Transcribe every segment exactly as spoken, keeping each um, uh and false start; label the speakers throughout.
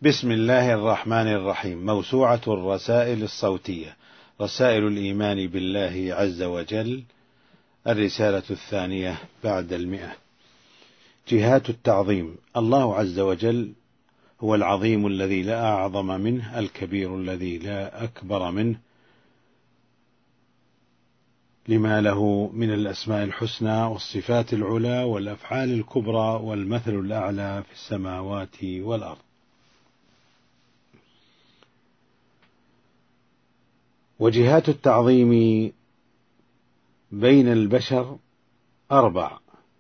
Speaker 1: بسم الله الرحمن الرحيم. موسوعة الرسائل الصوتية، رسائل الإيمان بالله عز وجل، الرسالة الثانية بعد المئة. جهات التعظيم. الله عز وجل هو العظيم الذي لا أعظم منه، الكبير الذي لا أكبر منه، لما له من الأسماء الحسنى والصفات العلى والأفعال الكبرى والمثل الأعلى في السماوات والأرض. وجهات التعظيم بين البشر أربع: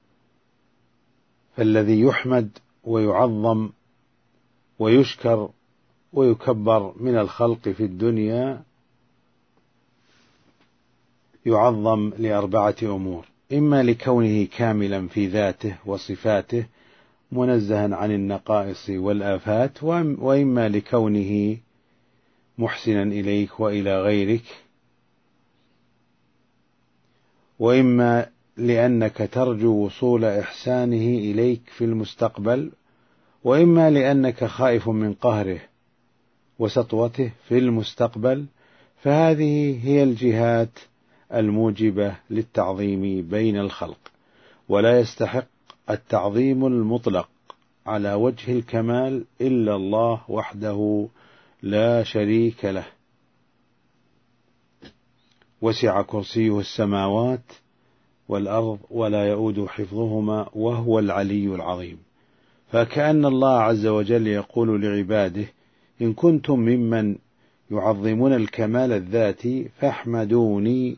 Speaker 1: فالذي يحمد ويعظم ويشكر ويكبر من الخلق في الدنيا يعظم لأربعة أمور: إما لكونه كاملا في ذاته وصفاته منزها عن النقائص والآفات، وإما لكونه محسنا إليك وإلى غيرك، وإما لأنك ترجو وصول إحسانه إليك في المستقبل، وإما لأنك خائف من قهره وسطوته في المستقبل. فهذه هي الجهات الموجبة للتعظيم بين الخلق، ولا يستحق التعظيم المطلق على وجه الكمال إلا الله وحده لا شريك له. وسع كرسيه السماوات والأرض ولا يؤود حفظهما وهو العلي العظيم. فكأن الله عز وجل يقول لعباده: إن كنتم ممن يعظمون الكمال الذاتي فاحمدوني،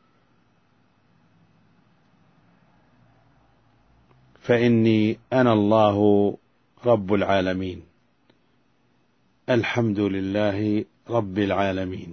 Speaker 1: فإني أنا الله رب العالمين. الحمد لله رب العالمين.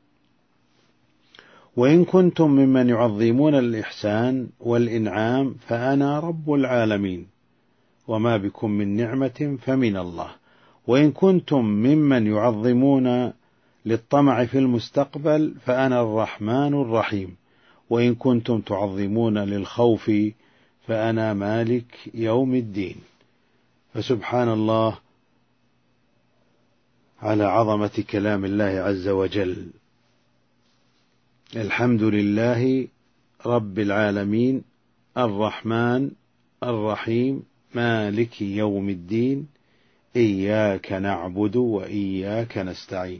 Speaker 1: وإن كنتم ممن يعظمون الإحسان والإنعام فأنا رب العالمين، وما بكم من نعمة فمن الله. وإن كنتم ممن يعظمون للطمع في المستقبل فأنا الرحمن الرحيم. وإن كنتم تعظمون للخوف فأنا مالك يوم الدين. فسبحان الله على عظمة كلام الله عز وجل. الحمد لله رب العالمين الرحمن الرحيم مالك يوم الدين، إياك نعبد وإياك نستعين.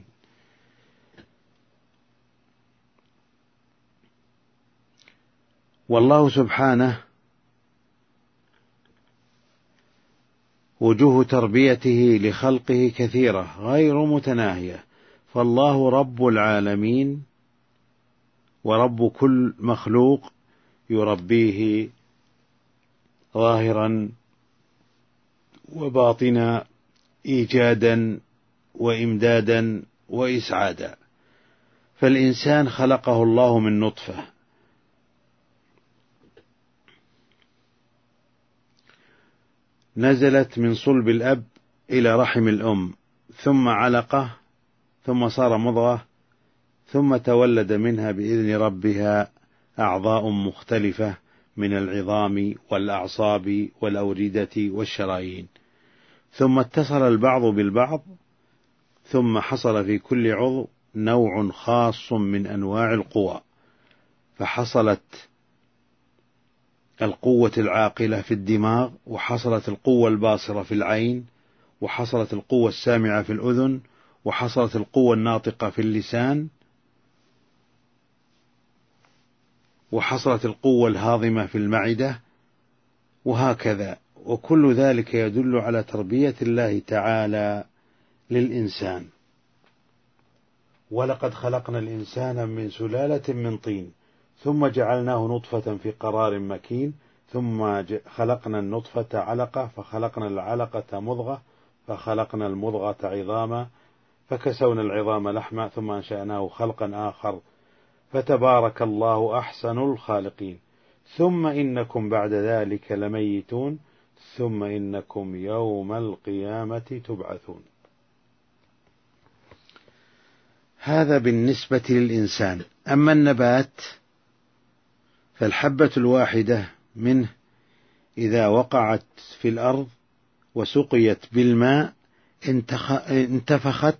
Speaker 1: والله سبحانه وجوه تربيته لخلقه كثيرة غير متناهية، فالله رب العالمين ورب كل مخلوق يربيه ظاهرا وباطنا، إيجادا وإمدادا وإسعادا. فالإنسان خلقه الله من نطفة، نزلت من صلب الأب إلى رحم الأم، ثم علقة، ثم صار مضغة، ثم تولد منها بإذن ربها أعضاء مختلفة من العظام والأعصاب والأوردة والشرايين، ثم اتصل البعض بالبعض، ثم حصل في كل عضو نوع خاص من أنواع القوى، فحصلت القوة العاقلة في الدماغ، وحصلت القوة الباصرة في العين، وحصلت القوة السامعة في الأذن، وحصلت القوة الناطقة في اللسان، وحصلت القوة الهاضمة في المعدة، وهكذا. وكل ذلك يدل على تربية الله تعالى للإنسان. ولقد خلقنا الإنسان من سلالة من طين، ثم جعلناه نطفة في قرار مكين، ثم خلقنا النطفة علقة، فخلقنا العلقة مضغة، فخلقنا المضغة عظاما، فكسونا العظام لحما، ثم أنشأناه خلقا آخر، فتبارك الله أحسن الخالقين. ثم إنكم بعد ذلك لميتون، ثم إنكم يوم القيامة تبعثون. هذا بالنسبة للإنسان. أما النبات فالحبة الواحدة منه إذا وقعت في الأرض وسقيت بالماء انتفخت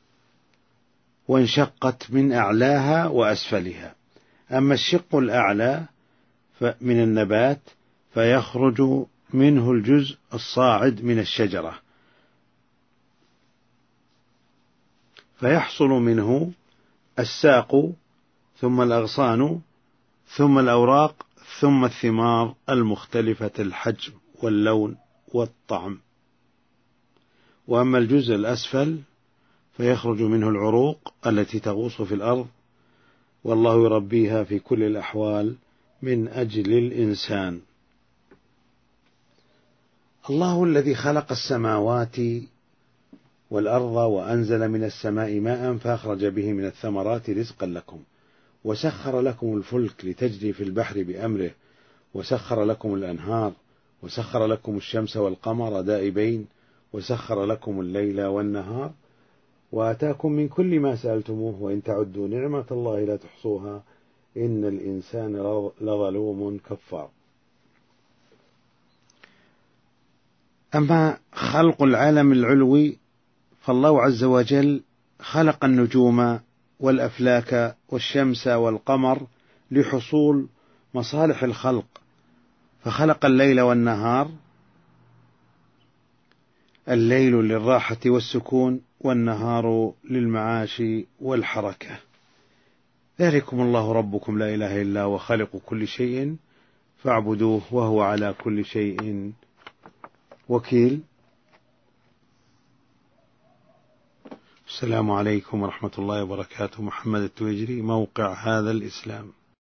Speaker 1: وانشقت من أعلاها وأسفلها. أما الشق الأعلى من النبات فيخرج منه الجزء الصاعد من الشجرة، فيحصل منه الساق ثم الأغصان ثم الأوراق ثم الثمار المختلفة الحجم واللون والطعم. وأما الجزء الأسفل فيخرج منه العروق التي تغوص في الأرض، والله يربيها في كل الأحوال من أجل الإنسان. الله الذي خلق السماوات والأرض وأنزل من السماء ماء فأخرج به من الثمرات رزقا لكم، وسخر لكم الفلك لتجري في البحر بأمره، وسخر لكم الأنهار، وسخر لكم الشمس والقمر دائبين، وسخر لكم الليل والنهار، وآتاكم من كل ما سألتموه، وإن تعدوا نعمة الله لا تحصوها إن الإنسان لظلوم كفار. أما خلق العالم العلوي فالله عز وجل خلق النجوم والأفلاك والشمس والقمر لحصول مصالح الخلق، فخلق الليل والنهار، الليل للراحة والسكون والنهار للمعاش والحركة. ذلكم الله ربكم لا إله إلا هو خالق كل شيء فاعبدوه وهو على كل شيء وكيل. السلام عليكم ورحمة الله وبركاته. محمد التويجري، موقع هذا الإسلام.